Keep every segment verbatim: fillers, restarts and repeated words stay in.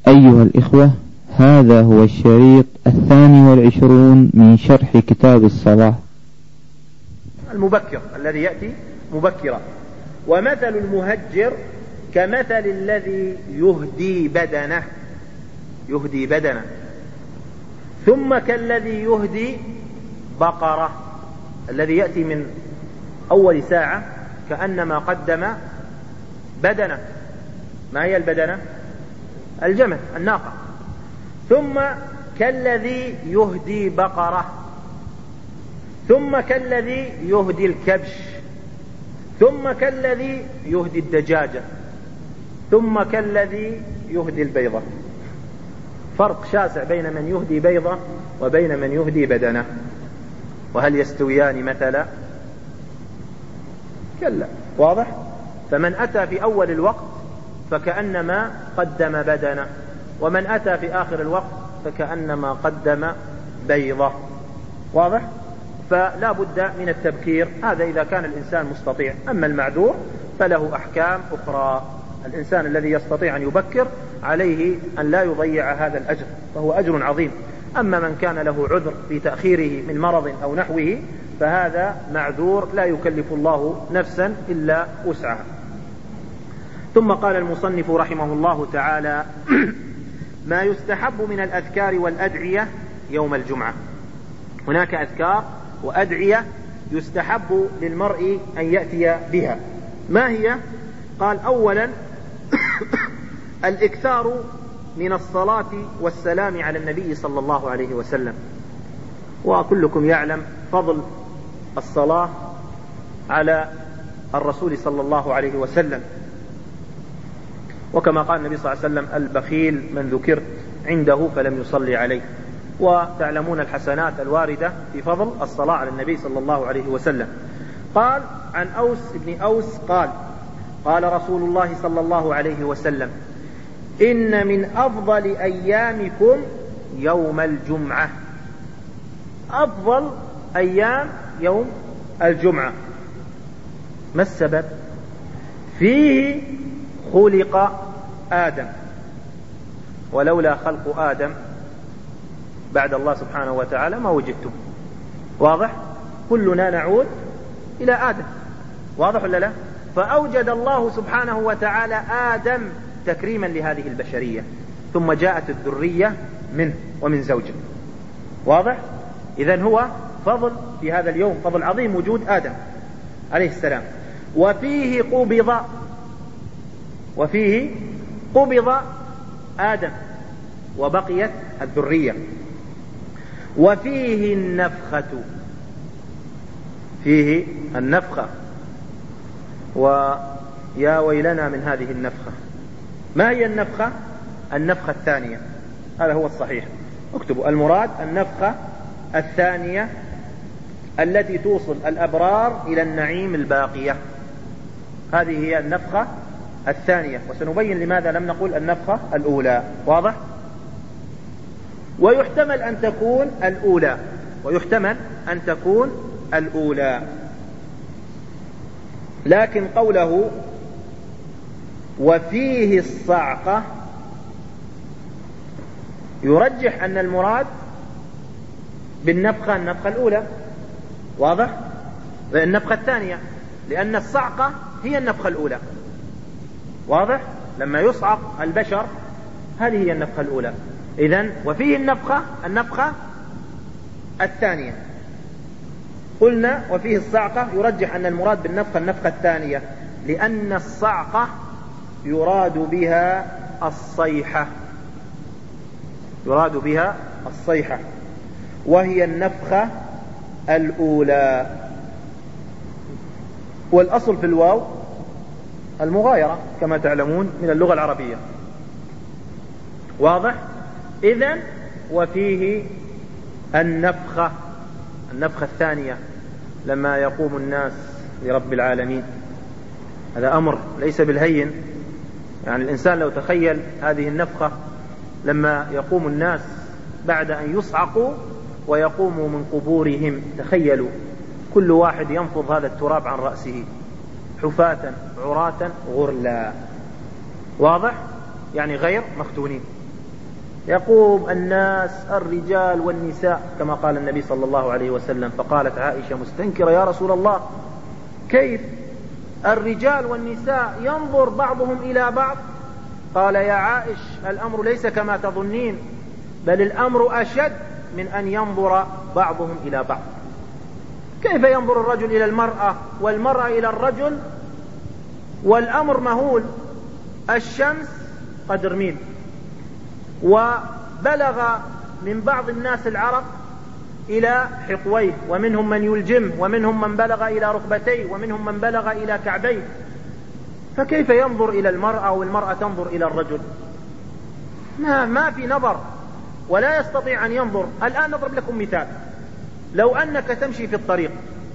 أيها الإخوة، هذا هو الشريط الثاني والعشرون من شرح كتاب الصلاة. المبكر الذي يأتي مبكرا. ومثل المهجر كمثل الذي يهدي بدنه يهدي بدنه ثم كالذي يهدي بقرة. الذي يأتي من أول ساعة كأنما قدم بدنه. ما هي البدنة؟ الجمل، الناقة. ثم كالذي يهدي بقرة، ثم كالذي يهدي الكبش، ثم كالذي يهدي الدجاجة، ثم كالذي يهدي البيضة. فرق شاسع بين من يهدي بيضة وبين من يهدي بدنه. وهل يستويان مثلا؟ كلا. واضح؟ فمن أتى في أول الوقت فكأنما قدم بدنه، ومن أتى في آخر الوقت فكأنما قدم بيضة. واضح؟ فلا بد من التبكير، هذا إذا كان الإنسان مستطيع. أما المعذور فله أحكام أخرى. الإنسان الذي يستطيع أن يبكر عليه أن لا يضيع هذا الأجر، فهو أجر عظيم. أما من كان له عذر في تأخيره من مرض أو نحوه فهذا معذور، لا يكلف الله نفسا إلا وسعها. ثم قال المصنف رحمه الله تعالى: ما يستحب من الأذكار والأدعية يوم الجمعة. هناك أذكار وأدعية يستحب للمرء أن يأتي بها. ما هي؟ قال: أولا الإكثار من الصلاة والسلام على النبي صلى الله عليه وسلم. وكلكم يعلم فضل الصلاة على الرسول صلى الله عليه وسلم، وكما قال النبي صلى الله عليه وسلم: البخيل من ذكرت عنده فلم يصلي عليه. وتعلمون الحسنات الواردة في فضل الصلاة على النبي صلى الله عليه وسلم. قال عن أوس بن أوس قال: قال رسول الله صلى الله عليه وسلم: إن من أفضل أيامكم يوم الجمعة. أفضل أيام يوم الجمعة. ما السبب؟ فيه خلق آدم، ولولا خلق آدم بعد الله سبحانه وتعالى ما وجدتم. واضح؟ كلنا نعود إلى آدم. واضح ولا لا؟ فأوجد الله سبحانه وتعالى آدم تكريما لهذه البشرية، ثم جاءت الذرية منه ومن زوجه. واضح؟ إذن هو فضل في هذا اليوم، فضل عظيم وجود آدم عليه السلام. وفيه قبض وفيه قبض آدم وبقيت الذرية. وفيه النفخة فيه النفخة ويا ويلنا من هذه النفخة. ما هي النفخة؟ النفخة الثانية، هذا هو الصحيح. اكتبوا المراد النفخة الثانية التي توصل الأبرار إلى النعيم الباقية. هذه هي النفخة الثانية، وسنبين لماذا لم نقل النفخة الأولى. واضح؟ ويحتمل أن تكون الأولى ويحتمل أن تكون الأولى لكن قوله وفيه الصعقة يرجح أن المراد بالنفخة النفخة الأولى. واضح؟ النفخة الثانية، لأن الصعقة هي النفخة الأولى. واضح؟ لما يصعق البشر هذه هي النفخة الأولى. إذن وفيه النفخة النفخة الثانية. قلنا وفيه الصعقة يرجح أن المراد بالنفخة النفخة الثانية، لأن الصعقة يراد بها الصيحة يراد بها الصيحة وهي النفخة الأولى. والأصل في الواو المغايرة كما تعلمون من اللغة العربية. واضح؟ إذن وفيه النفخة النفخة الثانية لما يقوم الناس لرب العالمين. هذا أمر ليس بالهين. يعني الإنسان لو تخيل هذه النفخة لما يقوم الناس بعد أن يصعقوا ويقوموا من قبورهم، تخيلوا كل واحد ينفض هذا التراب عن رأسه حفاة عراة غرلا. واضح؟ يعني غير مختونين. يقوم الناس الرجال والنساء كما قال النبي صلى الله عليه وسلم. فقالت عائشة مستنكرة: يا رسول الله، كيف الرجال والنساء ينظر بعضهم إلى بعض؟ قال: يا عائش، الأمر ليس كما تظنين، بل الأمر أشد من أن ينظر بعضهم إلى بعض. كيف ينظر الرجل إلى المرأة والمرأة إلى الرجل والأمر مهول؟ الشمس قدر ميل، وبلغ من بعض الناس العرق إلى حقويه، ومنهم من يلجم، ومنهم من بلغ إلى ركبتيه، ومنهم من بلغ إلى كعبيه. فكيف ينظر إلى المرأة والمرأة تنظر إلى الرجل؟ ما, ما في نظر، ولا يستطيع أن ينظر. الآن نضرب لكم مثال: لو أنك تمشي في الطريق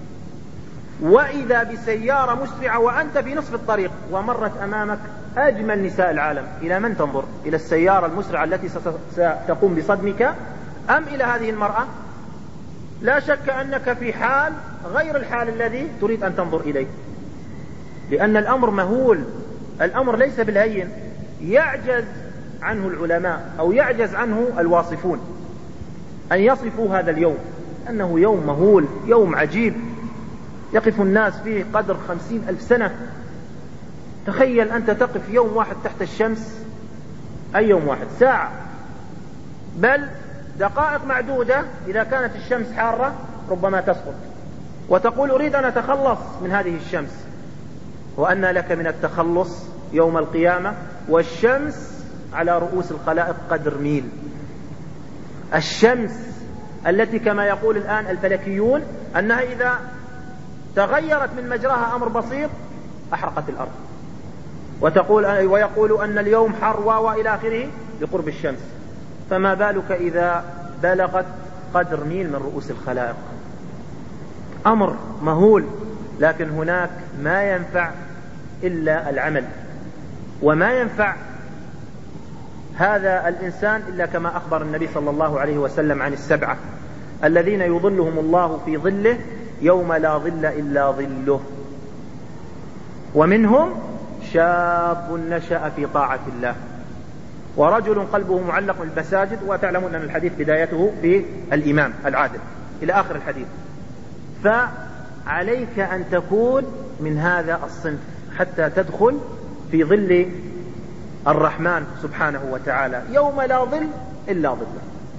وإذا بسيارة مسرعة وأنت في نصف الطريق ومرت أمامك أجمل نساء العالم، إلى من تنظر؟ إلى السيارة المسرعة التي ستقوم بصدمك أم إلى هذه المرأة؟ لا شك أنك في حال غير الحال الذي تريد أن تنظر إليه، لأن الأمر مهول، الأمر ليس بالهين. يعجز عنه العلماء أو يعجز عنه الواصفون أن يصفوا هذا اليوم، أنه يوم مهول، يوم عجيب يقف الناس فيه قدر خمسين ألف سنة. تخيل أنت تقف يوم واحد تحت الشمس، أي يوم واحد، ساعة، بل دقائق معدودة إذا كانت الشمس حارة ربما تسقط، وتقول: أريد أن أتخلص من هذه الشمس. وأن لك من التخلص يوم القيامة والشمس على رؤوس الخلائق قدر ميل. الشمس التي كما يقول الآن الفلكيون أنها إذا تغيرت من مجراها أمر بسيط أحرقت الأرض، وتقول ويقول أن اليوم حر وإلى آخره لقرب الشمس. فما بالك إذا بلغت قدر ميل من رؤوس الخلائق؟ أمر مهول. لكن هناك ما ينفع إلا العمل، وما ينفع هذا الإنسان إلا كما أخبر النبي صلى الله عليه وسلم عن السبعة الذين يظلهم الله في ظله يوم لا ظل إلا ظله، ومنهم شاب نشأ في طاعة الله، ورجل قلبه معلق بالمساجد. وتعلمون أن الحديث بدايته في الإمام العادل إلى آخر الحديث. فعليك أن تكون من هذا الصنف حتى تدخل في ظل الرحمن سبحانه وتعالى يوم لا ظل إلا ظله.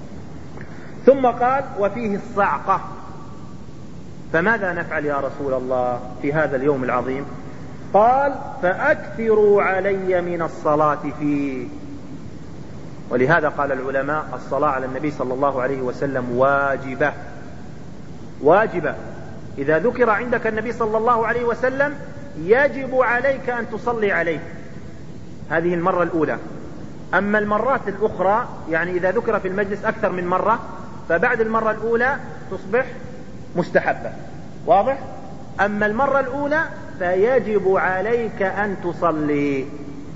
ثم قال: وفيه الصعقة. فماذا نفعل يا رسول الله في هذا اليوم العظيم؟ قال: فأكثروا علي من الصلاة فيه. ولهذا قال العلماء: الصلاة على النبي صلى الله عليه وسلم واجبة، واجبة. إذا ذكر عندك النبي صلى الله عليه وسلم يجب عليك أن تصلي عليه، هذه المرة الأولى. أما المرات الأخرى يعني إذا ذكر في المجلس أكثر من مرة فبعد المرة الأولى تصبح مستحبة، واضح؟ أما المرة الأولى فيجب عليك أن تصلي.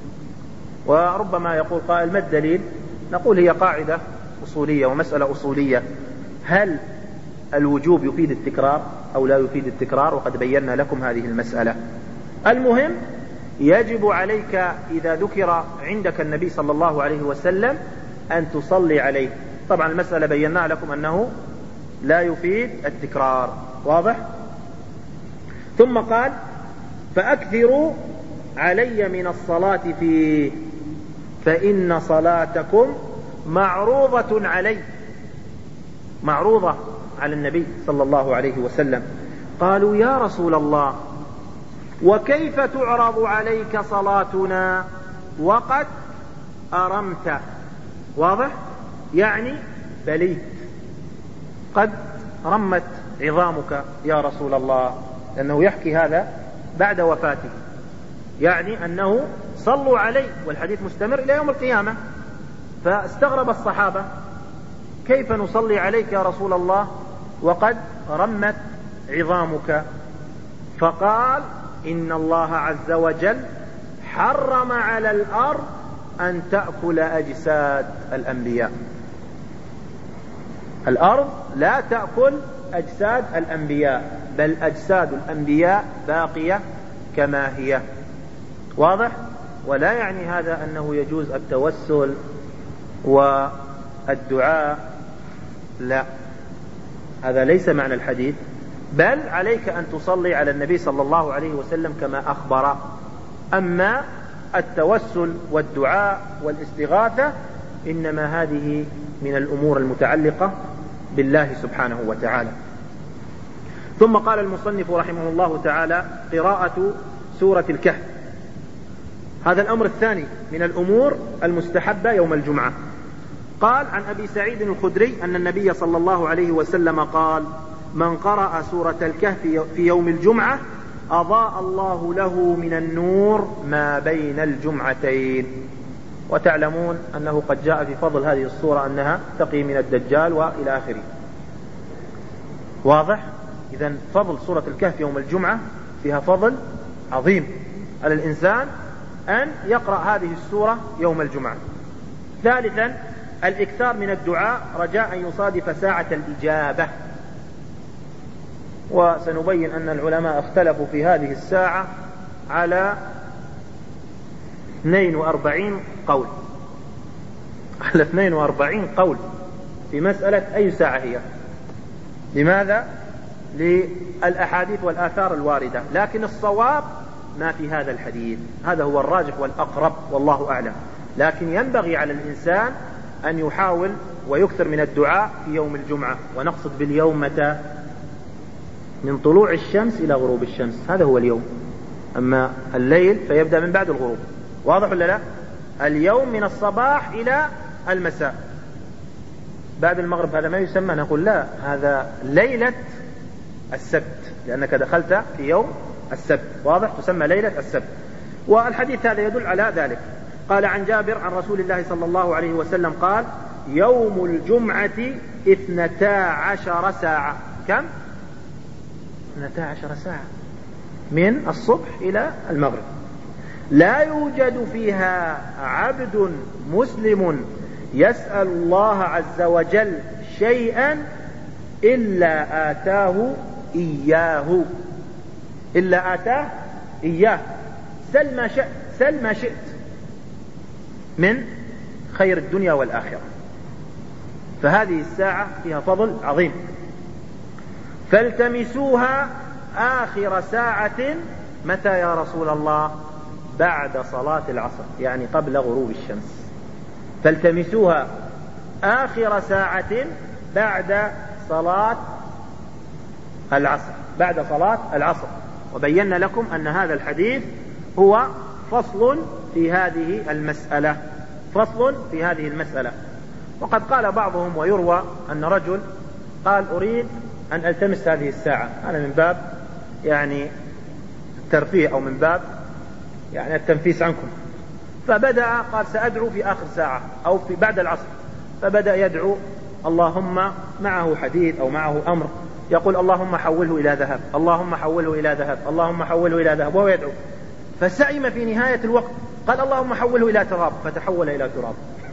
وربما يقول قائل: ما الدليل؟ نقول: هي قاعدة أصولية ومسألة أصولية، هل الوجوب يفيد التكرار أو لا يفيد التكرار؟ وقد بينا لكم هذه المسألة. المهم يجب عليك إذا ذكر عندك النبي صلى الله عليه وسلم أن تصلي عليه. طبعا المسألة بينا لكم أنه لا يفيد التكرار، واضح؟ ثم قال: فأكثروا علي من الصلاة فيه فإن صلاتكم معروضة علي، معروضة على النبي صلى الله عليه وسلم. قالوا: يا رسول الله، وكيف تعرض عليك صلاتنا وقد أرمت؟ واضح؟ يعني بليت، قد رمت عظامك يا رسول الله، لأنه يحكي هذا بعد وفاته، يعني أنه صلوا عليه والحديث مستمر إلى يوم القيامة. فاستغرب الصحابة: كيف نصلي عليك يا رسول الله وقد رمت عظامك؟ فقال: إن الله عز وجل حرم على الأرض أن تأكل أجساد الأنبياء. الأرض لا تأكل أجساد الأنبياء، بل أجساد الأنبياء باقية كما هي، واضح؟ ولا يعني هذا أنه يجوز التوسل الدعاء لا، هذا ليس معنى الحديث، بل عليك أن تصلي على النبي صلى الله عليه وسلم كما أخبر. أما التوسل والدعاء والاستغاثة إنما هذه من الأمور المتعلقة بالله سبحانه وتعالى. ثم قال المصنف رحمه الله تعالى: قراءة سورة الكهف، هذا الأمر الثاني من الأمور المستحبة يوم الجمعة. قال: عن أبي سعيد الخدري أن النبي صلى الله عليه وسلم قال: من قرأ سورة الكهف في يوم الجمعة أضاء الله له من النور ما بين الجمعتين. وتعلمون أنه قد جاء في فضل هذه السورة أنها تقي من الدجال وإلى آخره. واضح؟ إذن فضل سورة الكهف يوم الجمعة فيها فضل عظيم على الإنسان أن يقرأ هذه السورة يوم الجمعة. ثالثا الإكثار من الدعاء رجاء أن يصادف ساعة الإجابة. وسنبين أن العلماء اختلفوا في هذه الساعة على اثنين وأربعين قول، على اثنين وأربعين قول في مسألة أي ساعة هي. لماذا؟ للأحاديث والآثار الواردة، لكن الصواب ما في هذا الحديث، هذا هو الراجح والأقرب والله أعلم. لكن ينبغي على الإنسان أن يحاول ويكثر من الدعاء في يوم الجمعة، ونقصد باليوم متى؟ من طلوع الشمس إلى غروب الشمس، هذا هو اليوم. أما الليل فيبدأ من بعد الغروب. واضح ولا لا؟ اليوم من الصباح إلى المساء. بعد المغرب هذا ما يسمى، نقول لا، هذا ليلة السبت، لأنك دخلت في يوم السبت. واضح؟ تسمى ليلة السبت. والحديث هذا يدل على ذلك. قال عن جابر عن رسول الله صلى الله عليه وسلم قال: يوم الجمعة اثنتا عشر ساعة. كم؟ اثنتا عشر ساعة من الصبح إلى المغرب، لا يوجد فيها عبد مسلم يسأل الله عز وجل شيئا إلا آتاه إياه، إلا آتاه إياه. سل ما شئت، سل ما شئت من خير الدنيا والآخرة. فهذه الساعة فيها فضل عظيم. فالتمسوها آخر ساعة. متى يا رسول الله؟ بعد صلاة العصر، يعني قبل غروب الشمس. فالتمسوها آخر ساعة بعد صلاة العصر، بعد صلاة العصر. وبينا لكم أن هذا الحديث هو فصل في هذه المسألة، فصل في هذه المسألة. وقد قال بعضهم ويروى أن رجل قال: أريد أن ألتمس هذه الساعة، أنا من باب يعني الترفيه أو من باب يعني التنفيس عنكم. فبدأ قال: سأدعو في آخر ساعة أو في بعد العصر. فبدأ يدعو، اللهم، معه حديث أو معه أمر، يقول: اللهم حوله إلى ذهب، اللهم حوله إلى ذهب، اللهم حوله إلى ذهب، وهو يدعو. فسئم في نهاية الوقت، قال: اللهم حوله إلى تراب، فتحول إلى تراب.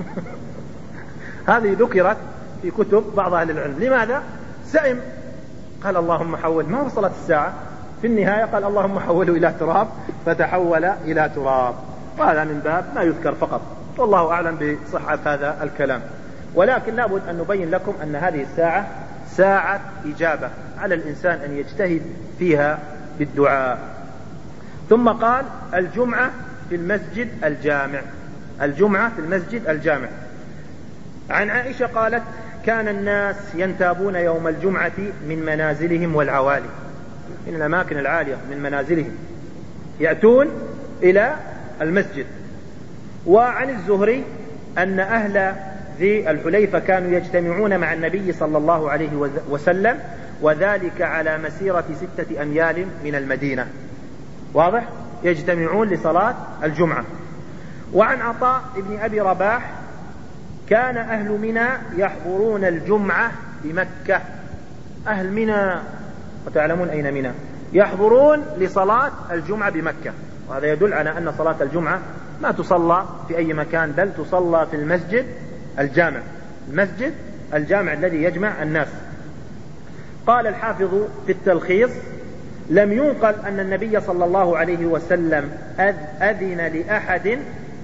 هذه ذكرت في كتب بعض أهل العلم. لماذا؟ سئم، قال: اللهم حول، ما وصلت الساعة، في النهاية قال: اللهم حوله إلى تراب، فتحول إلى تراب. وهذا من باب ما يذكر فقط، والله أعلم بصحة هذا الكلام. ولكن لابد أن نبين لكم أن هذه الساعة ساعة إجابة، على الإنسان أن يجتهد فيها بالدعاء. ثم قال: الجمعة في المسجد الجامع، الجمعة في المسجد الجامع. عن عائشة قالت: كان الناس ينتابون يوم الجمعة من منازلهم والعوالي، من الأماكن العالية من منازلهم، يأتون إلى المسجد. وعن الزهري أن أهل ذي الحليفة كانوا يجتمعون مع النبي صلى الله عليه وسلم، وذلك على مسيرة ستة أميال من المدينة. واضح؟ يجتمعون لصلاة الجمعة. وعن عطاء بن أبي رباح: كان أهل منى يحضرون الجمعة بمكة. أهل منى، وتعلمون أين منى، يحضرون لصلاة الجمعة بمكة. وهذا يدل على أن صلاة الجمعة ما تصلى في أي مكان، بل تصلى في المسجد الجامع، المسجد الجامع الذي يجمع الناس. قال الحافظ في التلخيص: لم ينقل أن النبي صلى الله عليه وسلم أذن لأحد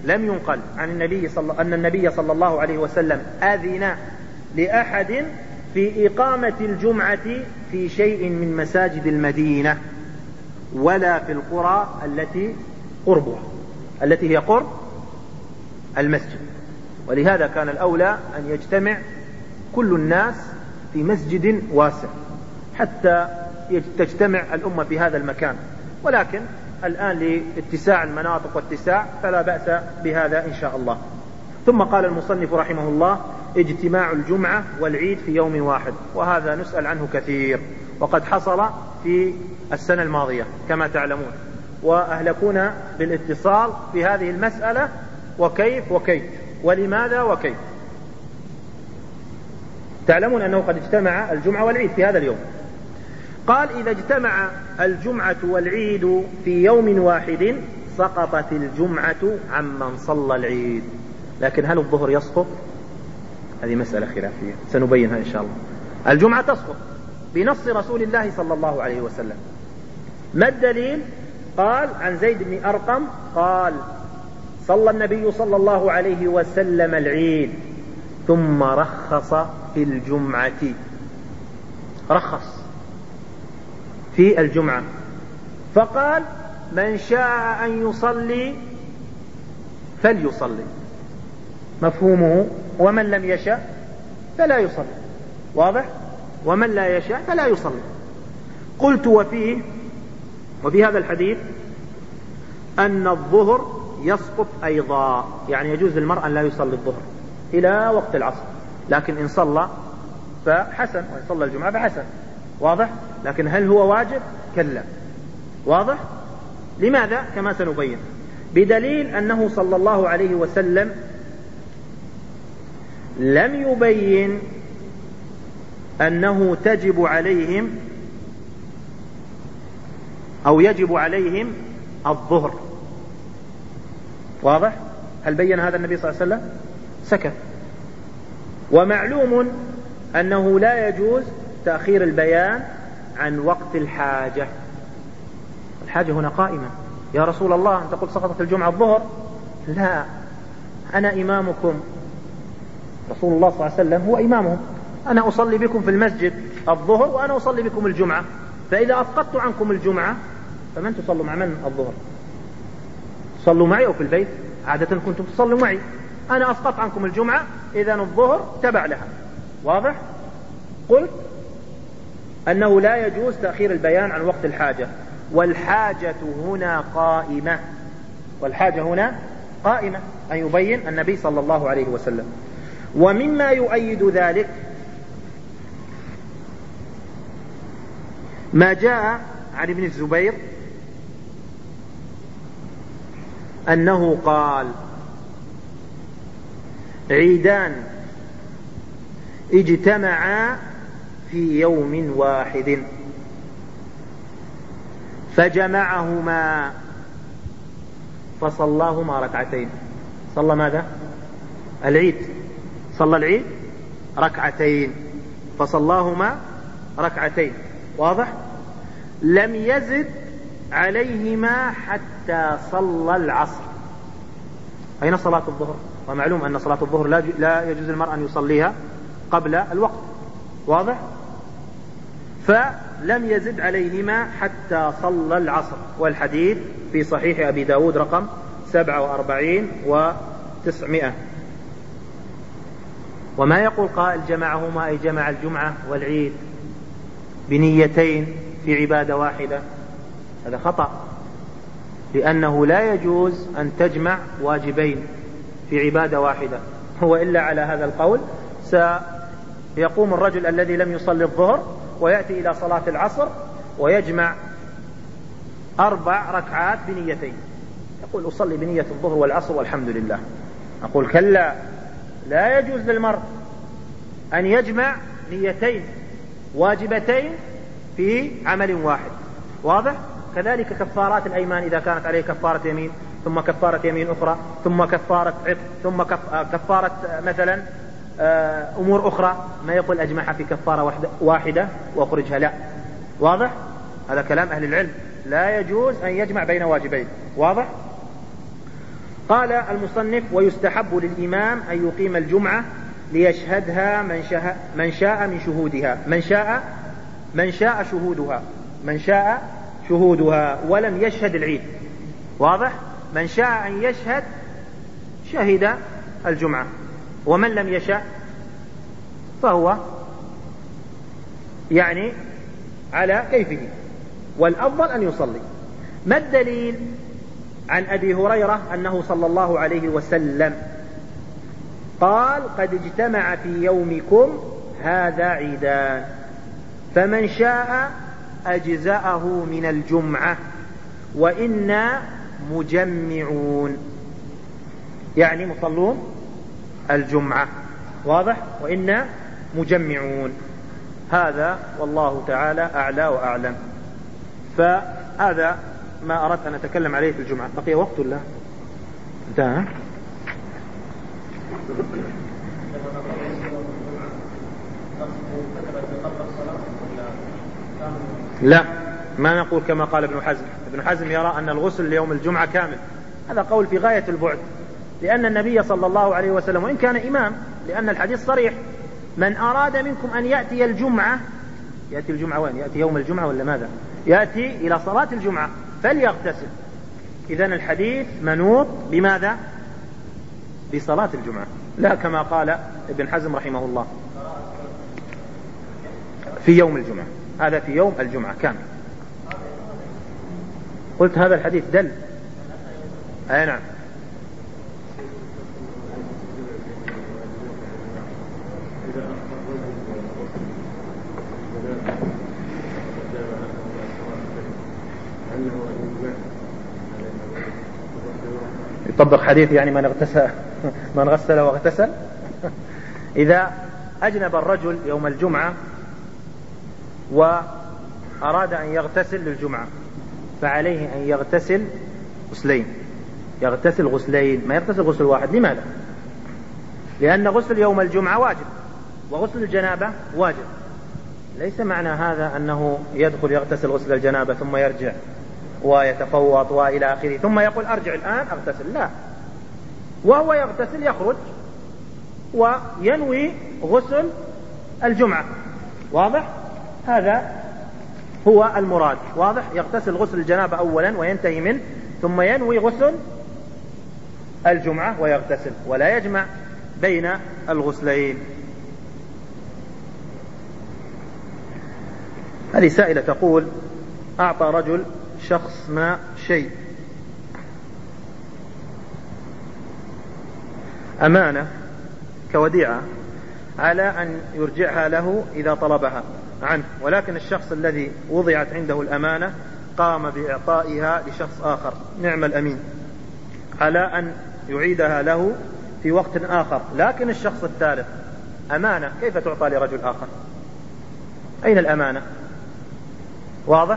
لم ينقل عن النبي صلى أن النبي صلى الله عليه وسلم أذن لأحد في إقامة الجمعة في شيء من مساجد المدينة ولا في القرى التي قربها التي هي قرب المسجد. ولهذا كان الأولى أن يجتمع كل الناس في مسجد واسع حتى تجتمع الأمة في هذا المكان، ولكن الآن لاتساع المناطق واتساع فلا بأس بهذا إن شاء الله. ثم قال المصنف رحمه الله: اجتماع الجمعة والعيد في يوم واحد، وهذا نسأل عنه كثير، وقد حصل في السنة الماضية كما تعلمون، وأهلكونا بالاتصال في هذه المسألة وكيف وكيف ولماذا وكيف. تعلمون أنه قد اجتمع الجمعة والعيد في هذا اليوم. قال: إذا اجتمع الجمعة والعيد في يوم واحد سقطت الجمعة عمن صلى العيد. لكن هل الظهر يسقط؟ هذه مسألة خلافية سنبينها إن شاء الله. الجمعة تسقط بنص رسول الله صلى الله عليه وسلم. ما الدليل؟ قال عن زيد بن أرقم قال: صلى النبي صلى الله عليه وسلم العيد ثم رخص في الجمعة. رخص في الجمعة فقال: من شاء أن يصلي فليصلي. مفهومه: ومن لم يشاء فلا يصلي. واضح؟ ومن لا يشاء فلا يصلي. قلت: وفيه وفي هذا الحديث أن الظهر يسقط أيضا، يعني يجوز للمرء أن لا يصلي الظهر إلى وقت العصر، لكن إن صلى فحسن، وإن صلى الجمعة فحسن. واضح؟ لكن هل هو واجب؟ كلا. واضح؟ لماذا؟ كما سنبين، بدليل أنه صلى الله عليه وسلم لم يبين أنه تجب عليهم أو يجب عليهم الظهر. واضح؟ هل بين هذا النبي صلى الله عليه وسلم؟ سكت. ومعلوم أنه لا يجوز تأخير البيان عن وقت الحاجة. الحاجة هنا قائمة: يا رسول الله أنت قلت سقطت الجمعة الظهر. لا، أنا إمامكم. رسول الله صلى الله عليه وسلم هو إمامهم. أنا أصلي بكم في المسجد الظهر وأنا أصلي بكم الجمعة، فإذا أسقطت عنكم الجمعة فمن تصلوا مع من الظهر؟ صلوا معي أو في البيت؟ عادة كنتم تصلوا معي. أنا أسقط عنكم الجمعة، إذن الظهر تبع لها. واضح؟ قلت أنه لا يجوز تأخير البيان عن وقت الحاجة، والحاجة هنا قائمة. والحاجة هنا قائمة أن يبين النبي صلى الله عليه وسلم. ومما يؤيد ذلك ما جاء عن ابن الزبير أنه قال: عيدان اجتمعا في يوم واحد فجمعهما فصلاهما ركعتين. صلى ماذا؟ العيد. صلى العيد ركعتين فصلاهما ركعتين. واضح؟ لم يزد عليهما حتى صلى العصر. أين صلاة الظهر؟ ومعلوم أن صلاة الظهر لا يجوز المرء أن يصليها قبل الوقت. واضح؟ فلم يزد عليهما حتى صلى العصر. والحديث في صحيح أبي داود رقم سبعة وأربعين وتسعمائة. وما يقول قائل جمعهما أي جمع الجمعة والعيد بنيتين في عبادة واحدة، هذا خطأ، لأنه لا يجوز أن تجمع واجبين في عبادة واحدة. هو إلا على هذا القول سيقوم الرجل الذي لم يصلي الظهر ويأتي إلى صلاة العصر ويجمع أربع ركعات بنيتين، يقول أصلي بنية الظهر والعصر والحمد لله. أقول كلا، لا يجوز للمرء أن يجمع نيتين واجبتين في عمل واحد. واضح؟ كذلك كفارات الأيمان، إذا كانت عليه كفارة يمين ثم كفارة يمين أخرى ثم كفارة عتق ثم كفارة مثلا أمور أخرى، ما يقول أجمعها في كفارة واحدة وأخرجها، لا. واضح؟ هذا كلام أهل العلم، لا يجوز أن يجمع بين واجبين. واضح؟ قال المصنف: ويستحب للإمام أن يقيم الجمعة ليشهدها من شاء من شاء من شهودها من شاء من شاء شهودها من شاء شهودها ولم يشهد العيد. واضح؟ من شاء أن يشهد شهد الجمعة، ومن لم يشاء فهو يعني على كيفه، والأفضل أن يصلي. ما الدليل؟ عن أبي هريرة أنه صلى الله عليه وسلم قال: قد اجتمع في يومكم هذا عيدان، فمن شاء أجزأه من الجمعة وإنا مجمعون، يعني مصلون الجمعة. واضح؟ وإنا مجمعون. هذا والله تعالى أعلى وأعلم. فهذا ما أردت أن أتكلم عليه في الجمعة. بقي وقت ولا انتهى؟ لا، ما نقول كما قال ابن حزم. ابن حزم يرى أن الغسل ليوم الجمعة كامل. هذا قول في غاية البعد، لأن النبي صلى الله عليه وسلم وإن كان إمام، لأن الحديث صريح: من أراد منكم أن يأتي الجمعة، يأتي الجمعة وين؟ يأتي يوم الجمعة ولا ماذا؟ يأتي إلى صلاة الجمعة فليغتسل. إذن الحديث منوط بماذا؟ بصلاة الجمعة، لا كما قال ابن حزم رحمه الله في يوم الجمعة. هذا في يوم الجمعة كامل. قلت هذا الحديث دل. أي نعم. يطبق حديث يعني من اغتسل من غسل واغتسل. إذا أجنب الرجل يوم الجمعة وأراد أن يغتسل للجمعة فعليه أن يغتسل غسلين، يغتسل غسلين، ما يغتسل غسل واحد. لماذا؟ لأن غسل يوم الجمعة واجب، وغسل الجنابة واجب. ليس معنى هذا أنه يدخل يغتسل غسل الجنابة ثم يرجع ويتفوض وإلى آخره ثم يقول أرجع الآن أغتسل، لا، وهو يغتسل يخرج وينوي غسل الجمعة. واضح؟ هذا هو المراد. واضح؟ يغتسل غسل الجنابة أولا وينتهي منه، ثم ينوي غسل الجمعة ويغتسل، ولا يجمع بين الغسلين. هذه سائلة تقول: أعطى رجل شخص ما شيء أمانة كوديعة على أن يرجعها له إذا طلبها عنه، ولكن الشخص الذي وضعت عنده الأمانة قام بإعطائها لشخص آخر، نعم الأمين، على أن يعيدها له في وقت آخر، لكن الشخص الثالث أمانة كيف تعطى لرجل آخر؟ أين الأمانة؟ واضح؟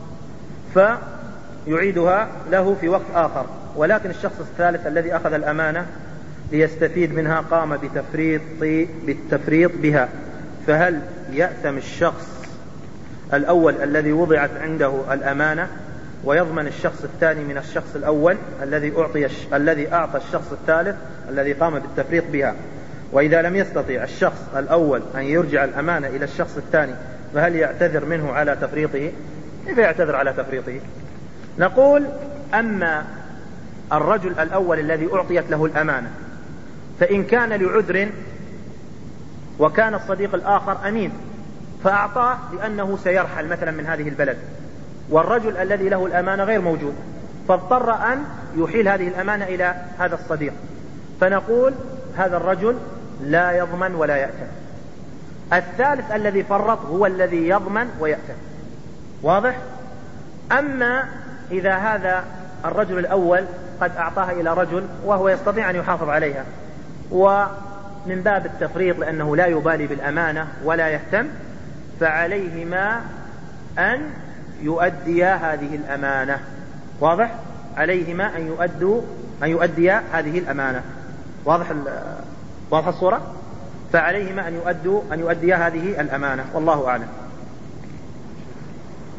فيعيدها له في وقت آخر، ولكن الشخص الثالث الذي أخذ الأمانة ليستفيد منها قام بتفريط بالتفريط بها، فهل يأثم الشخص الأول الذي وضعت عنده الأمانة ويضمن الشخص الثاني من الشخص الأول الذي أعطي الذي أعطى الشخص الثالث الذي قام بالتفريط بها؟ وإذا لم يستطيع الشخص الأول أن يرجع الأمانة إلى الشخص الثاني فهل يعتذر منه على تفريطه؟ كيف يعتذر على تفريطه؟ نقول: أما الرجل الأول الذي أعطيت له الأمانة فإن كان لعذر وكان الصديق الآخر أمين فأعطاه لأنه سيرحل مثلا من هذه البلد، والرجل الذي له الأمانة غير موجود، فاضطر أن يحيل هذه الأمانة إلى هذا الصديق، فنقول هذا الرجل لا يضمن ولا يأتم. الثالث الذي فرط هو الذي يضمن ويأتم. واضح؟ أما إذا هذا الرجل الأول قد أعطاها إلى رجل وهو يستطيع أن يحافظ عليها، ومن باب التفريط لأنه لا يبالي بالأمانة ولا يهتم، فعليهما أن يؤديا هذه الأمانة. واضح؟ عليهما أن يؤدوا أن يؤديا هذه الأمانة. واضح واضح الصورة؟ فعليهما أن يؤدوا أن يؤديا هذه الأمانة، والله أعلم.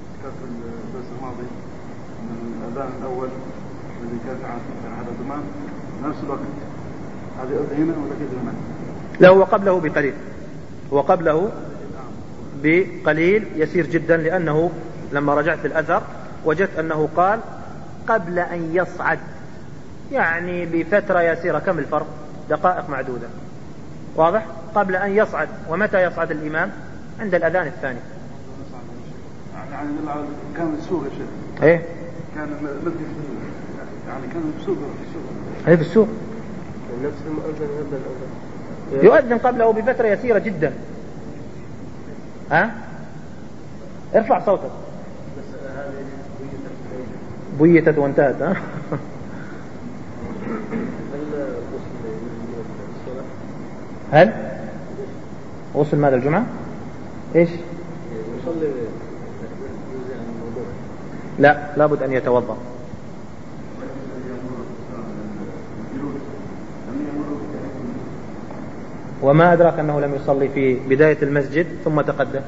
الدرس الماضي من الأذان الأول الذي كان على زمان نفس الوقت هذه هنا ولا كذا هنا؟ لا، هو قبله بقليل، هو قبله بقليل يسير جدا، لأنه لما رجعت الأثر وجدت أنه قال قبل أن يصعد، يعني بفترة يسيرة. كم الفرق؟ دقائق معدودة. واضح؟ قبل أن يصعد. ومتى يصعد الإمام؟ عند الأذان الثاني. يعني كان السوق يا شيخ. ايه؟ كان يعني كان بالسوق ايه بالسوق. نفس المؤذن هذا يؤذن قبله بفترة يسيرة جدا. ها؟ ارفع صوتك. بيتت وانتهت. ها؟ هل غسل ماذا الجمعة؟ ايش؟ لا، لابد أن يتوضأ. وما أدراك أنه لم يصلي في بداية المسجد ثم تقدم؟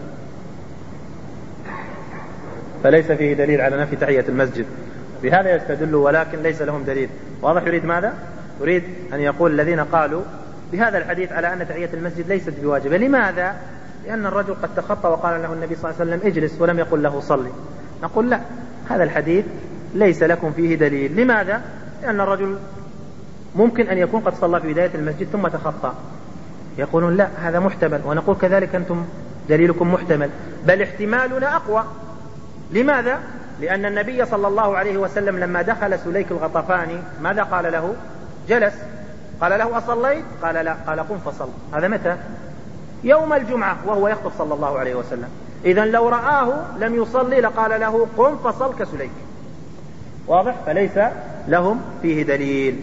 فليس فيه دليل على نفي تحية المسجد. بهذا يستدل، ولكن ليس لهم دليل. واضح؟ يريد ماذا؟ يريد أن يقول الذين قالوا بهذا الحديث على أن تحية المسجد ليست بواجبة. لماذا؟ لأن الرجل قد تخطى وقال له النبي صلى الله عليه وسلم اجلس، ولم يقل له صلي. نقول لا، هذا الحديث ليس لكم فيه دليل. لماذا؟ لأن الرجل ممكن أن يكون قد صلى في بداية المسجد ثم تخطى. يقولون لا، هذا محتمل. ونقول كذلك أنتم دليلكم محتمل، بل احتمالنا أقوى. لماذا؟ لأن النبي صلى الله عليه وسلم لما دخل سليك الغطفاني ماذا قال له؟ جلس. قال له أصليت؟ قال لا. قال قم فصل. هذا متى؟ يوم الجمعة وهو يخطب صلى الله عليه وسلم. إذن لو رآه لم يصلي لقال له قم فصل كسليك. واضح؟ فليس لهم فيه دليل.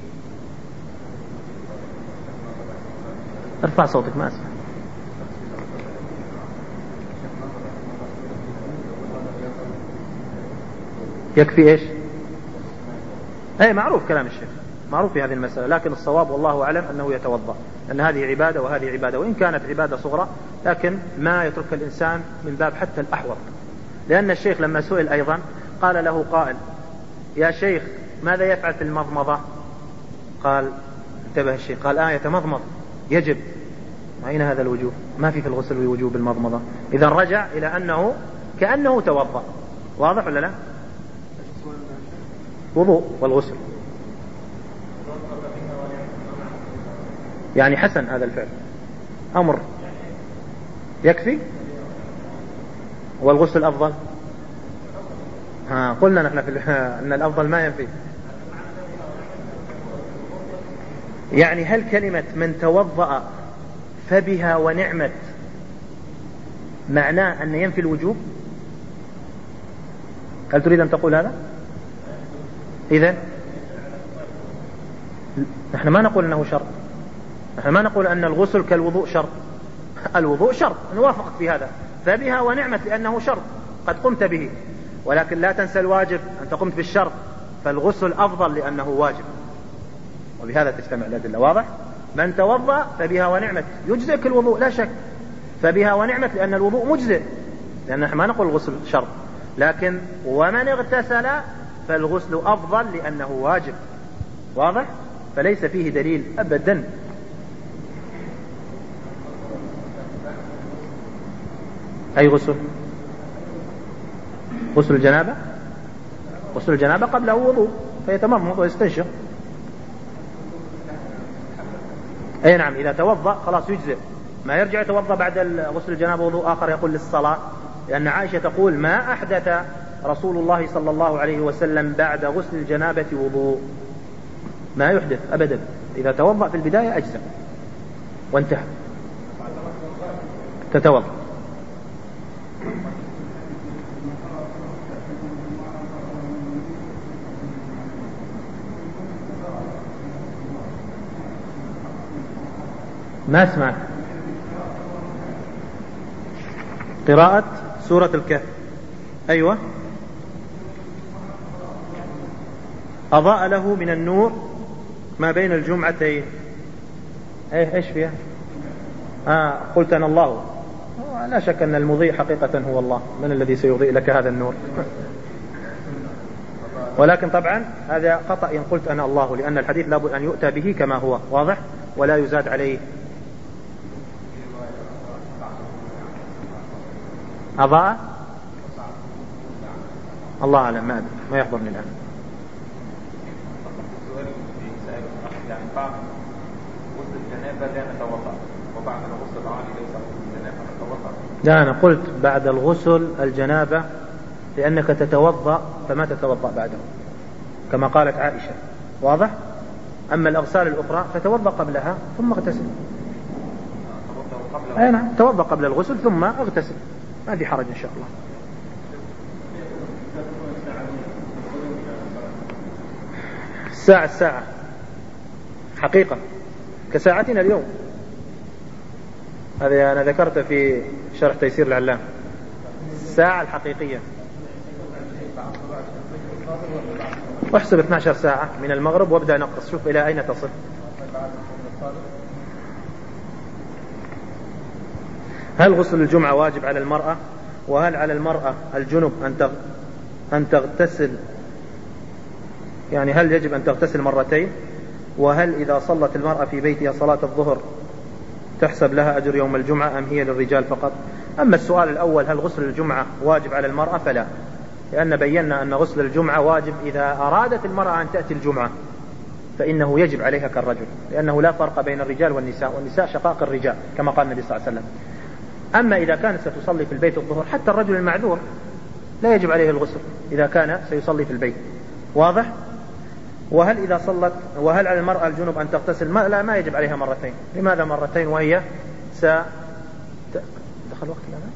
ارفع صوتك، ما أسمع. يكفي ايش؟ اي معروف كلام الشيخ، معروف في هذه المسألة، لكن الصواب والله أعلم أنه يتوضأ، أن هذه عبادة وهذه عبادة، وإن كانت عبادة صغرى لكن ما يترك الإنسان من باب حتى الأحوط. لأن الشيخ لما سئل أيضا قال له قائل يا شيخ ماذا يفعل في المضمضة؟ قال انتبه الشيخ، قال آه يتمضمض يجب. أين هذا الوجوب؟ ما في في الغسل وجوب المضمضة. إذا رجع إلى أنه كأنه توضأ. واضح ولا لا؟ وضوء والغسل يعني حسن هذا الفعل، أمر يكفي. والغسل أفضل. ها قلنا نحن في أن الأفضل ما ينفي. يعني هل كلمة من توضأ فبها ونعمت معناه أن ينفي الوجوب؟ هل تريد أن تقول هذا؟ إذن نحن ما نقول أنه شرط، نحن ما نقول أن الغسل كالوضوء شرط. الوضوء شرط، نوافقك في هذا، فبها ونعمت لأنه شرط قد قمت به، ولكن لا تنسى الواجب، أنت قمت بالشرط، فالغسل أفضل لأنه واجب. وبهذا تجتمع الأدلة. واضح؟ من توضأ فبها ونعمت، يجزئ الوضوء لا شك، فبها ونعمت لأن الوضوء مجزئ، لأن نحن ما نقول الغسل شرط. لكن ومن اغتسل فالغسل أفضل لأنه واجب. واضح؟ فليس فيه دليل أبدا. أي غسل؟ غسل الجنابة؟ غسل الجنابة قبله وضوء فيتمضمض ويستنشق. أي نعم، إذا توضأ خلاص يجزئ، ما يرجع يتوضأ بعد غسل الجنابة وضوء آخر يقول للصلاة، لأن عائشة تقول ما أحدث رسول الله صلى الله عليه وسلم بعد غسل الجنابة وضوء، ما يحدث أبدا. إذا توضأ في البداية أجزأ وانتهى. تتوضأ. ما اسمع. قراءة سورة الكهف. أيوة. أضاء له من النور ما بين الجمعتين. ايه ايش فيها؟ آه قلت أنا الله. لا شك أن المضيء حقيقة هو الله. من الذي سيضيء لك هذا النور؟ ولكن طبعا هذا خطأ إن قلت أنا الله، لأن الحديث لابد أن يؤتى به كما هو واضح ولا يزاد عليه. أضاء الله أعلم، ما أدري، ما يحضرني الآن. لا، أنا قلت بعد الغسل الجنابة لأنك تتوضأ فما تتوضأ بعده كما قالت عائشة، واضح؟ أما الأغسال الأخرى فتوضأ قبلها ثم اغتسل. أي نعم، توضأ قبل الغسل ثم اغتسل، ما في حرج إن شاء الله. الساعة الساعة حقيقة كساعتنا اليوم، هذا أنا ذكرت في شرح تيسير العلام. الساعة الحقيقية واحسب اثنتي عشرة ساعة من المغرب وابدأ نقص، شوف إلى أين تصل. هل غسل الجمعة واجب على المرأة؟ وهل على المرأة الجنب أن أن تغتسل، يعني هل يجب أن تغتسل مرتين؟ وهل إذا صلت المرأة في بيتها صلاة الظهر تحسب لها أجر يوم الجمعة أم هي للرجال فقط؟ أما السؤال الأول هل غسل الجمعة واجب على المرأة فلا، لأن بينا أن غسل الجمعة واجب إذا أرادت المرأة أن تأتي الجمعة فإنه يجب عليها كالرجل، لأنه لا فرق بين الرجال والنساء، والنساء شقاق الرجال كما قال النبي صلى الله عليه وسلم. أما إذا كانت ستصلي في البيت الظهر حتى الرجل المعذور لا يجب عليه الغسل إذا كان سيصلي في البيت، واضح؟ وهل إذا صلت وهل على المرأة الجنب أن تغتسل؟ ما لا، ما يجب عليها مرتين. لماذا مرتين وهي س دخل وقت الآن؟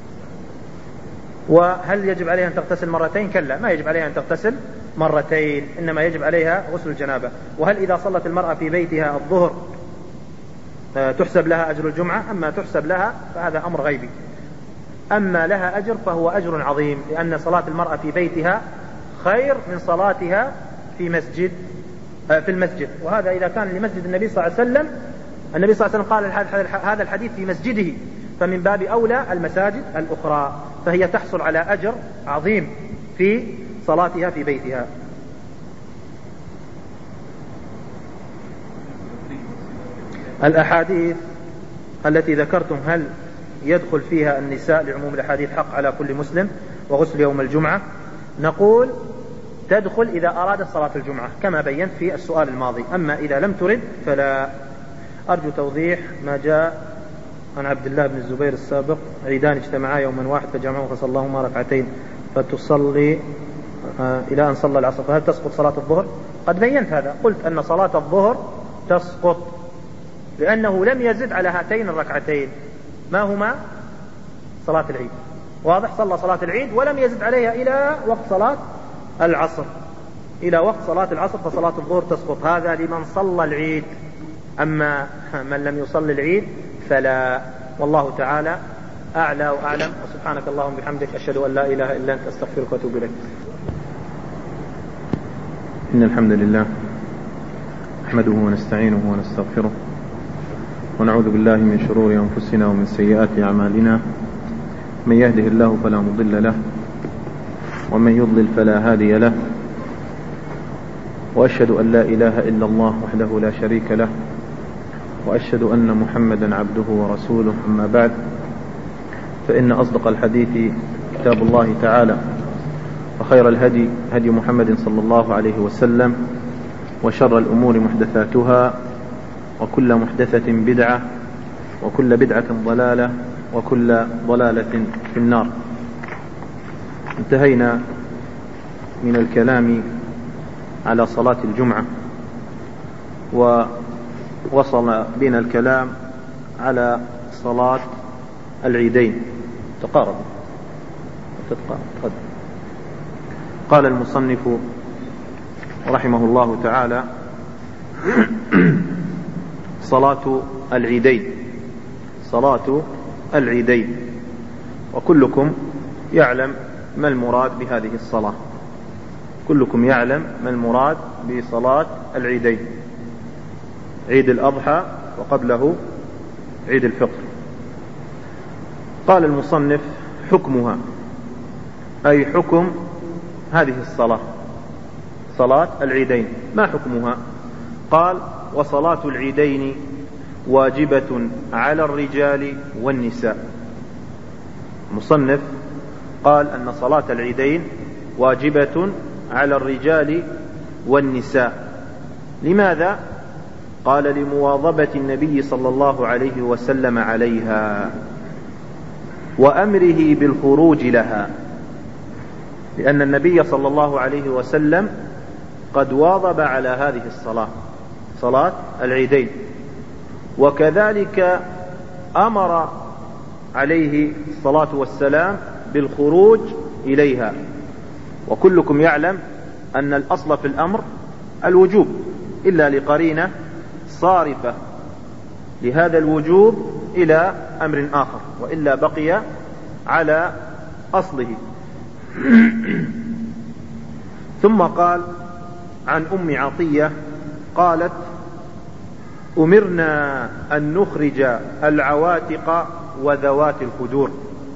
وهل يجب عليها أن تغتسل مرتين؟ كلا، ما يجب عليها أن تغتسل مرتين، إنما يجب عليها غسل الجنابة. وهل إذا صلت المرأة في بيتها الظهر تحسب لها أجر الجمعة؟ أما تحسب لها فهذا أمر غيبي، أما لها أجر فهو أجر عظيم، لأن صلاة المرأة في بيتها خير من صلاتها في مسجد في المسجد. وهذا إذا كان لمسجد النبي صلى الله عليه وسلم، النبي صلى الله عليه وسلم قال هذا الحديث في مسجده، فمن باب أولى المساجد الأخرى، فهي تحصل على أجر عظيم في صلاتها في بيتها. الأحاديث التي ذكرتم هل يدخل فيها النساء لعموم الأحاديث حق على كل مسلم وغسل يوم الجمعة؟ نقول تدخل إذا أرادت صلاة الجمعة كما بينت في السؤال الماضي، أما إذا لم ترد فلا. أرجو توضيح ما جاء عن عبد الله بن الزبير السابق: عيدان اجتمعا يوما واحد فجمعوا فصلىهما ركعتين فتصلي آه إلى أن صلى العصر، فهل تسقط صلاة الظهر؟ قد بينت هذا، قلت أن صلاة الظهر تسقط لأنه لم يزد على هاتين الركعتين، ما هما؟ صلاة العيد، واضح؟ صلى صلاة العيد ولم يزد عليها إلى وقت صلاة العصر، إلى وقت صلاة العصر، فصلاة الظهر تسقط. هذا لمن صلى العيد، أما من لم يصلي العيد فلا. والله تعالى أعلى وأعلم، وسبحانك اللهم وبحمدك أشهد أن لا إله إلا أنت أستغفرك وأتوب إليك. إن الحمد لله نحمده ونستعينه ونستغفره ونعوذ بالله من شرور أنفسنا ومن سيئات أعمالنا، من يهده الله فلا مضل له ومن يضلل فلا هادي له، وأشهد أن لا إله إلا الله وحده لا شريك له، وأشهد أن محمدا عبده ورسوله. أما بعد، فإن أصدق الحديث كتاب الله تعالى، وخير الهدي هدي محمد صلى الله عليه وسلم، وشر الأمور محدثاتها، وكل محدثة بدعة، وكل بدعة ضلالة، وكل ضلالة في النار. انتهينا من الكلام على صلاة الجمعة، ووصل بنا الكلام على صلاة العيدين. تقارب تقارب. قال المصنف رحمه الله تعالى: صلاة العيدين، صلاة العيدين، وكلكم يعلم ما المراد بهذه الصلاة، كلكم يعلم ما المراد بصلاة العيدين: عيد الأضحى وقبله عيد الفطر. قال المصنف: حكمها، أي حكم هذه الصلاة، صلاة العيدين ما حكمها؟ قال: وصلاة العيدين واجبة على الرجال والنساء. المصنف قال أن صلاة العيدين واجبة على الرجال والنساء. لماذا؟ قال: لمواظبة النبي صلى الله عليه وسلم عليها وأمره بالخروج لها، لأن النبي صلى الله عليه وسلم قد واظب على هذه الصلاة، صلاة العيدين، وكذلك أمر عليه الصلاة والسلام بالخروج إليها. وكلكم يعلم أن الأصل في الأمر الوجوب إلا لقرينة صارفة لهذا الوجوب إلى أمر آخر، وإلا بقي على أصله. ثم قال عن أم عطية قالت: أمرنا أن نخرج العواتق وذوات الخدور.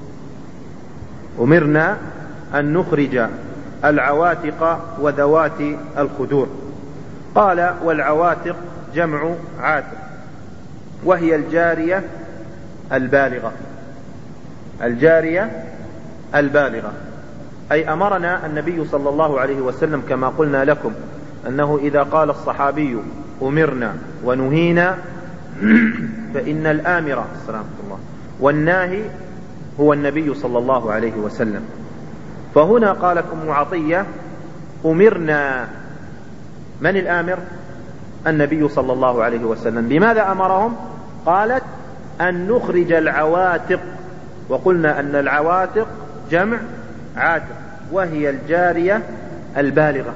أمرنا أن نخرج العواتق وذوات الخدور. قال: والعواتق جمع عاتق، وهي الجارية البالغة. الجارية البالغة أي أمرنا النبي صلى الله عليه وسلم كما قلنا لكم أنه إذا قال الصحابي أمرنا ونهينا فإن الآمر السلام الله والناهي هو النبي صلى الله عليه وسلم. فهنا قالت أم عطية: أمرنا. من الآمر؟ النبي صلى الله عليه وسلم. بماذا أمرهم؟ قالت: أن نخرج العواتق، وقلنا أن العواتق جمع عاتق، وهي الجارية البالغة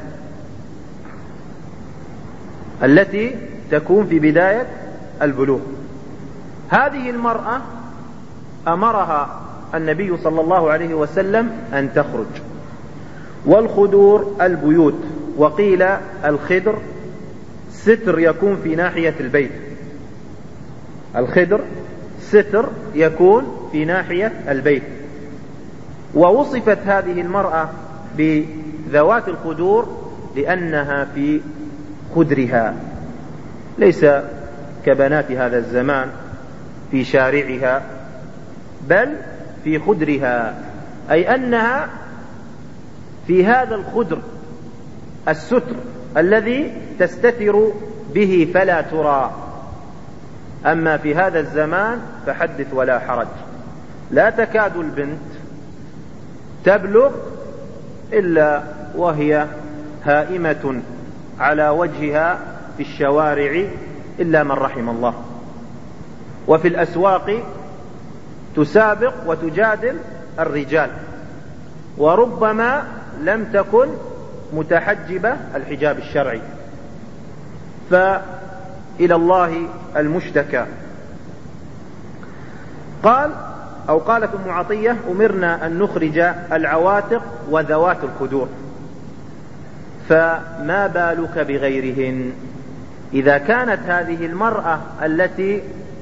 التي تكون في بداية البلوغ. هذه المرأة أمرها النبي صلى الله عليه وسلم أن تخرج. والخدور البيوت، وقيل الخدر ستر يكون في ناحية البيت. الخدر ستر يكون في ناحية البيت. ووصفت هذه المرأة بذوات الخدور لأنها في خدرها، ليس كبنات هذا الزمان في شارعها، بل في خدرها، أي أنها في هذا الخدر الستر الذي تستتر به فلا ترى. أما في هذا الزمان فحدث ولا حرج، لا تكاد البنت تبلغ إلا وهي هائمة على وجهها في الشوارع إلا من رحم الله، وفي الأسواق تسابق وتجادل الرجال، وربما لم تكن متحجبة الحجاب الشرعي. فإلى الله المشتكى. قال أو قالت أم عطية: أمرنا أن نخرج العواتق وذوات الخدور. فما بالك بغيرهن؟ إذا كانت هذه المرأة التي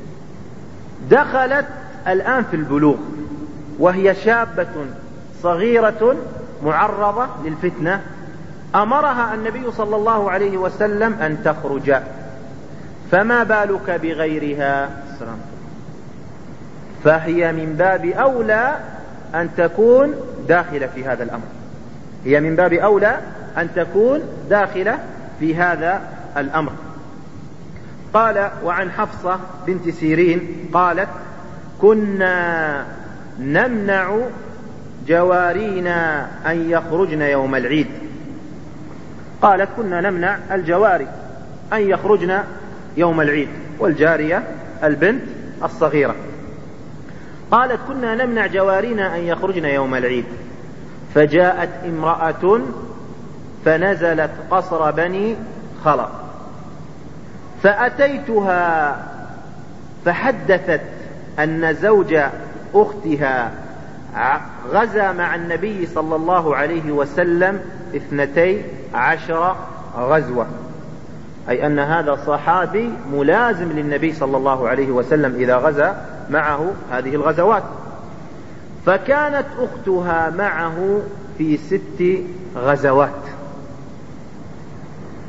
دخلت الآن في البلوغ وهي شابة صغيرة معرضة للفتنة، أمرها النبي صلى الله عليه وسلم أن تخرج، فما بالك بغيرها؟ فهي من باب أولى أن تكون داخلة في هذا الأمر، هي من باب أولى أن تكون داخلة في هذا الأمر. قال: وعن حفصة بنت سيرين قالت: كنا نمنع جوارينا أن يخرجن يوم العيد. قالت: كنا نمنع الجواري أن يخرجن يوم العيد، والجارية البنت الصغيرة. قالت: كنا نمنع جوارينا أن يخرجن يوم العيد، فجاءت امرأة فنزلت قصر بني خلق، فأتيتها فحدثت أن زوج أختها غزا مع النبي صلى الله عليه وسلم اثنتي عشر غزوة، أي أن هذا صحابي ملازم للنبي صلى الله عليه وسلم إذا غزا معه هذه الغزوات. فكانت أختها معه في ست غزوات،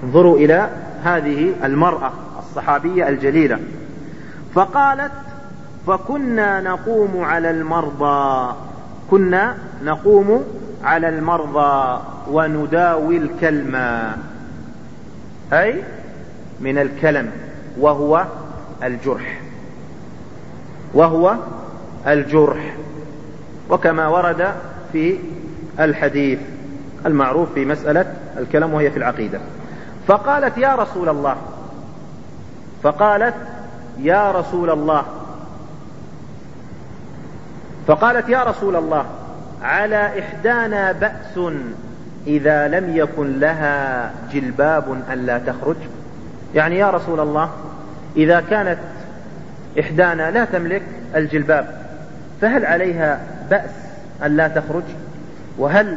انظروا إلى هذه المرأة الصحابية الجليلة. فقالت: فكنا نقوم على المرضى كنا نقوم على المرضى ونداوي الكلمة، أي من الكلم، وهو الجرح وهو الجرح وكما ورد في الحديث المعروف في مسألة الكلام وهي في العقيدة. فقالت: يا رسول الله فقالت يا رسول الله فقالت يا رسول الله على إحدانا بأس إذا لم يكن لها جلباب ألا تخرج؟ يعني يا رسول الله، إذا كانت إحدانا لا تملك الجلباب فهل عليها بأس ألا تخرج؟ وهل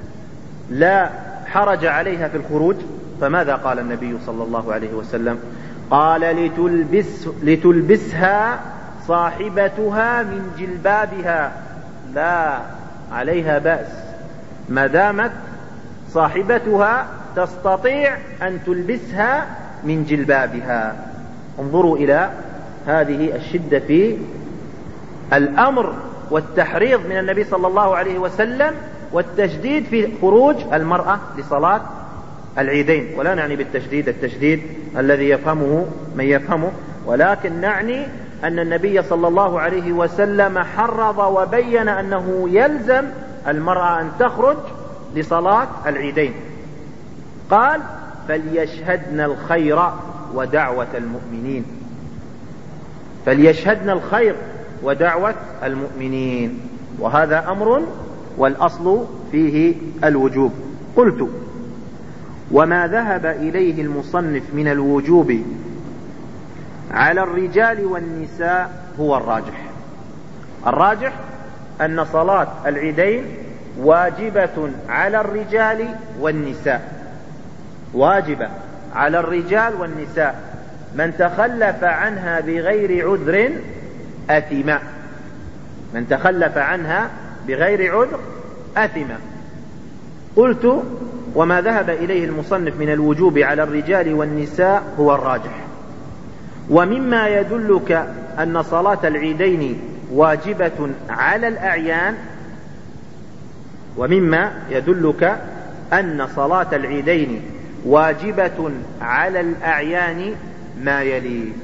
لا حرج عليها في الخروج؟ فماذا قال النبي صلى الله عليه وسلم؟ قال: لتلبس لتلبسها صاحبتها من جلبابها، لا عليها بأس ما دامت صاحبتها تستطيع أن تلبسها من جلبابها. انظروا إلى هذه الشدة في الأمر والتحريض من النبي صلى الله عليه وسلم والتشديد في خروج المرأة لصلاة العيدين. ولا نعني بالتشديد التشديد الذي يفهمه من يفهمه، ولكن نعني أن النبي صلى الله عليه وسلم حرض وبين أنه يلزم المرأة أن تخرج لصلاة العيدين. قال: فليشهدن الخير ودعوة المؤمنين فليشهدن الخير ودعوة المؤمنين وهذا أمر والأصل فيه الوجوب. قلت: وما ذهب إليه المصنف من الوجوب على الرجال والنساء هو الراجح. الراجح أن صلاة العيدين واجبة على الرجال والنساء، واجبة على الرجال والنساء، من تخلف عنها بغير عذر أثم من تخلف عنها بغير عذر أثم. قلت: وما ذهب إليه المصنف من الوجوب على الرجال والنساء هو الراجح. ومما يدلك أن صلاة العيدين واجبة على الأعيان ومما يدلك أن صلاة العيدين واجبة على الأعيان ما يلي.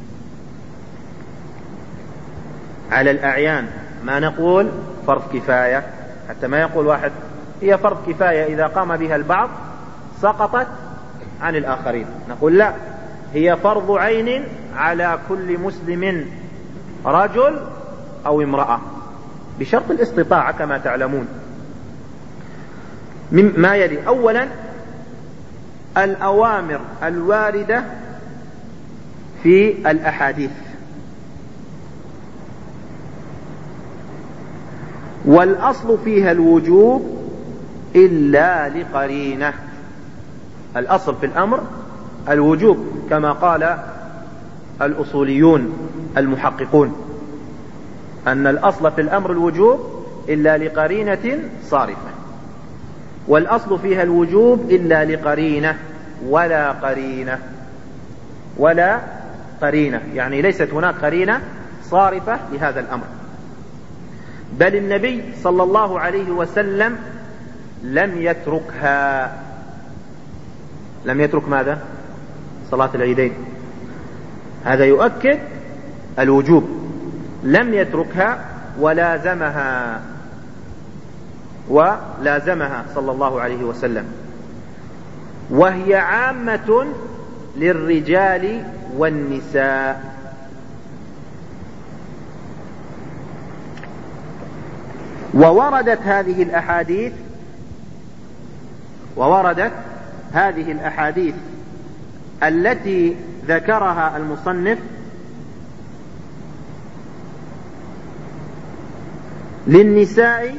على الأعيان ما نقول فرض كفاية، حتى ما يقول واحد هي فرض كفاية إذا قام بها البعض سقطت عن الآخرين. نقول لا، هي فرض عين على كل مسلم رجل أو امرأة بشرط الاستطاعة كما تعلمون. مما يلي: أولا الأوامر الواردة في الأحاديث، والأصل فيها الوجوب إلا لقرينة. الأصل في الأمر الوجوب كما قال الأصوليون المحققون، أن الأصل في الأمر الوجوب إلا لقرينة صارفة، والأصل فيها الوجوب إلا لقرينة ولا قرينة ولا قرينة، يعني ليست هناك قرينة صارفة لهذا الأمر. بل النبي صلى الله عليه وسلم لم يتركها. لم يترك ماذا؟ صلاة العيدين. هذا يؤكد الوجوب. لم يتركها ولازمها ولازمها صلى الله عليه وسلم، وهي عامة للرجال والنساء. ووردت هذه الأحاديث ووردت هذه الأحاديث التي ذكرها المصنف للنساء،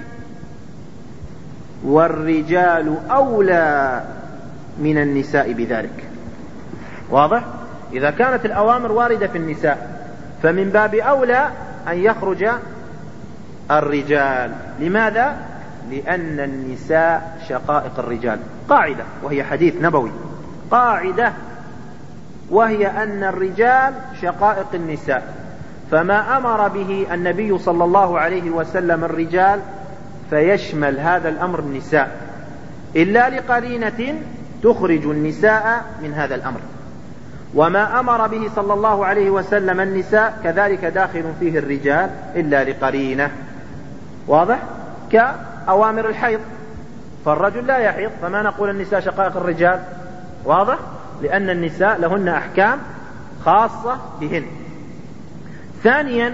والرجال أولى من النساء بذلك. واضح؟ إذا كانت الأوامر واردة في النساء فمن باب أولى أن يخرج الرجال. لماذا؟ لأن النساء شقائق الرجال، قاعدة وهي حديث نبوي. قاعدة، وهي أن الرجال شقائق النساء، فما أمر به النبي صلى الله عليه وسلم الرجال فيشمل هذا الأمر النساء، إلا لقرينة تخرج النساء من هذا الأمر. وما أمر به صلى الله عليه وسلم النساء كذلك داخل فيه الرجال إلا لقرينة. واضح؟ كأوامر الحيض، فالرجل لا يحيض، فما نقول النساء شقائق الرجال. واضح؟ لأن النساء لهن أحكام خاصة بهن. ثانيا،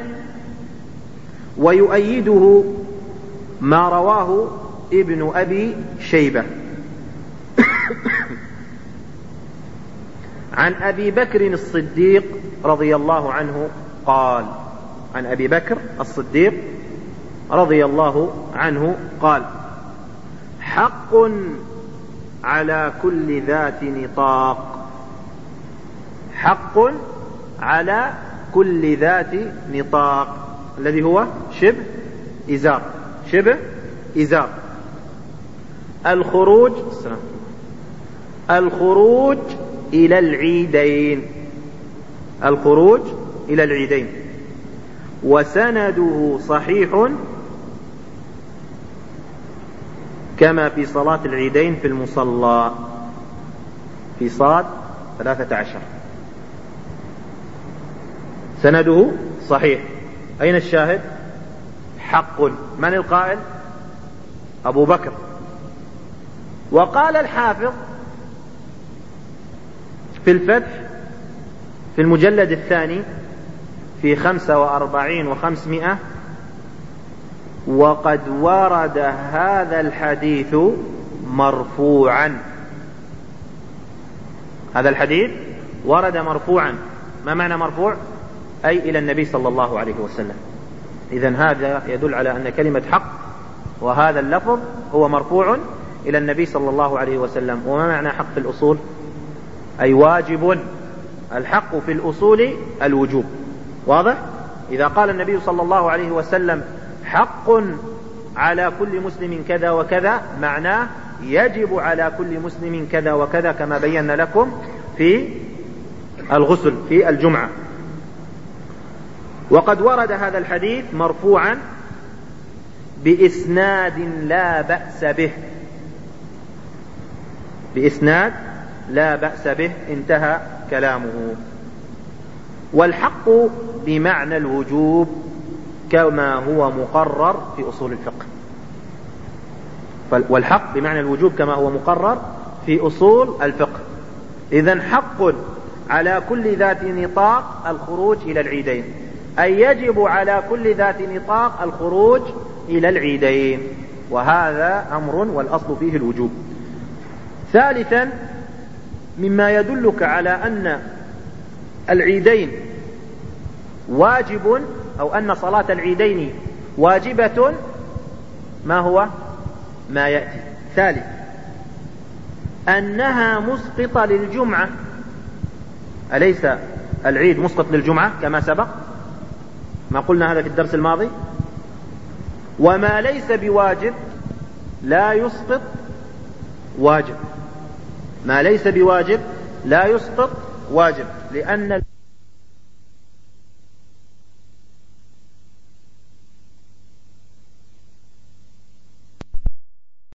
ويؤيده ما رواه ابن أبي شيبة عن أبي بكر الصديق رضي الله عنه قال عن أبي بكر الصديق رضي الله عنه قال: حق على كل ذات نطاق، حق على كل ذات نطاق، الذي هو شبه إزار، شبه إزار، الخروج الخروج إلى العيدين، الخروج إلى العيدين. وسنده صحيح كما في صلاة العيدين في المصلى في صاد ثلاثة عشر، سنده صحيح. أين الشاهد؟ حق. من القائل؟ أبو بكر. وقال الحافظ في الفتح في المجلد الثاني في خمسة وأربعين وخمسمائة: وقد ورد هذا الحديث مرفوعا. هذا الحديث ورد مرفوعا. ما معنى مرفوع؟ أي إلى النبي صلى الله عليه وسلم. إذن هذا يدل على أن كلمة حق وهذا اللفظ هو مرفوع إلى النبي صلى الله عليه وسلم. وما معنى حق في الأصول؟ أي واجب. الحق في الأصول الوجوب. واضح؟ إذا قال النبي صلى الله عليه وسلم حق على كل مسلم كذا وكذا، معناه يجب على كل مسلم كذا وكذا، كما بينا لكم في الغسل في الجمعة. وقد ورد هذا الحديث مرفوعا بإسناد لا بأس به، بإسناد لا بأس به، انتهى كلامه. والحق بمعنى الوجوب كما هو مقرر في أصول الفقه. والحق بمعنى الوجوب كما هو مقرر في أصول الفقه. إذن حق على كل ذات نطاق الخروج إلى العيدين، أي يجب على كل ذات نطاق الخروج إلى العيدين، وهذا أمر والأصل فيه الوجوب. ثالثا، مما يدلك على أن العيدين واجب أو أن صلاة العيدين واجبة ما هو ما يأتي. ثالث، أنها مسقطة للجمعة. أليس العيد مسقط للجمعة كما سبق؟ ما قلنا هذا في الدرس الماضي؟ وما ليس بواجب لا يسقط واجب، ما ليس بواجب لا يسقط واجب، لأن